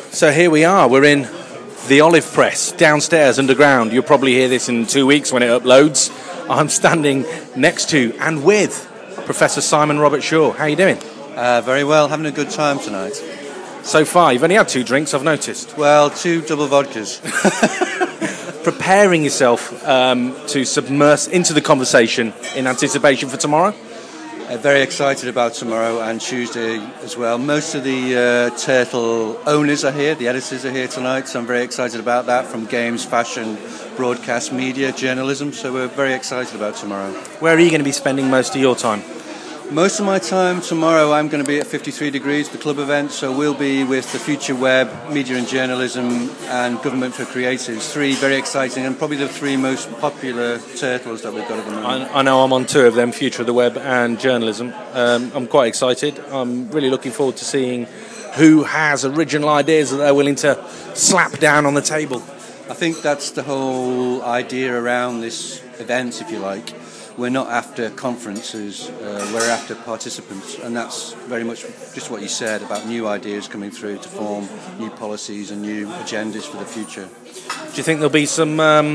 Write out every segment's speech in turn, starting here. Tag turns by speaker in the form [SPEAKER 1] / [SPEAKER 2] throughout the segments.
[SPEAKER 1] So here we are, we're in the Olive Press, downstairs, underground. You'll probably hear this in 2 weeks when it uploads. I'm standing next to and with Professor Simon Robert Shaw. How are you doing?
[SPEAKER 2] Very well, having a good time tonight.
[SPEAKER 1] So far, you've only had 2 drinks, I've noticed.
[SPEAKER 2] Well, 2 double vodkas.
[SPEAKER 1] Preparing yourself to submerge into the conversation in anticipation for tomorrow?
[SPEAKER 2] Very excited about tomorrow and Tuesday as well. Most of the Turtle owners are here, the editors are here tonight, so I'm very excited about that, from games, fashion, broadcast, media, journalism, so we're very excited about tomorrow.
[SPEAKER 1] Where are you going to be spending most of your time?
[SPEAKER 2] Most of my time tomorrow I'm going to be at 53 Degrees, the club event, so we'll be with the Future Web, Media and Journalism and Government for Creatives. 3 very exciting and probably the 3 most popular turtles that we've got at the moment.
[SPEAKER 1] I know I'm on 2 of them, Future of the Web and Journalism. I'm quite excited. I'm really looking forward to seeing who has original ideas that they're willing to slap down on the table.
[SPEAKER 2] I think that's the whole idea around this event, if you like. We're not after conferences, we're after participants, and that's very much just what you said about new ideas coming through to form new policies and new agendas for the future.
[SPEAKER 1] Do you think there'll be some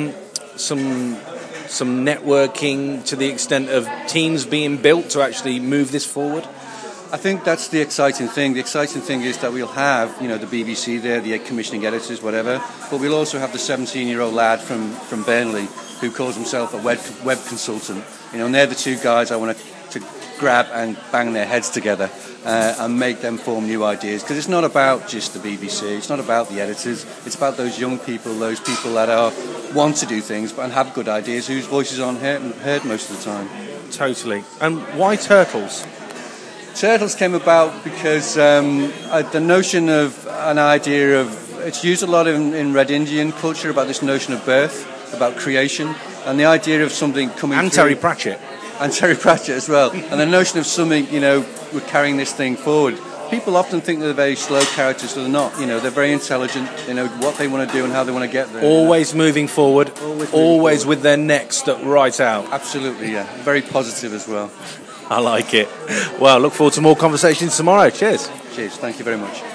[SPEAKER 1] networking to the extent of teams being built to actually move this forward?
[SPEAKER 2] I think that's the exciting thing. The exciting thing is that we'll have, the BBC there, the commissioning editors, whatever, but we'll also have the 17-year-old lad from Burnley who calls himself a web consultant. And they're the 2 guys I want to grab and bang their heads together and make them form new ideas. Because it's not about just the BBC, it's not about the editors, it's about those young people, those people that want to do things and have good ideas, whose voices aren't heard most of the time.
[SPEAKER 1] Totally. And why turtles?
[SPEAKER 2] Turtles came about because the notion of an idea of, it's used a lot in Red Indian culture about this notion of birth, about creation, and the idea of something coming
[SPEAKER 1] and
[SPEAKER 2] through.
[SPEAKER 1] Terry Pratchett.
[SPEAKER 2] And Terry Pratchett as well. And the notion of something, we're carrying this thing forward. People often think they're very slow characters, but they're not. They're very intelligent, they know what they want to do and how they want to get there.
[SPEAKER 1] Always moving forward, always with their neck stuck right out.
[SPEAKER 2] Absolutely, yeah. Very positive as well.
[SPEAKER 1] I like it. Well, look forward to more conversations tomorrow. Cheers.
[SPEAKER 2] Cheers, thank you very much.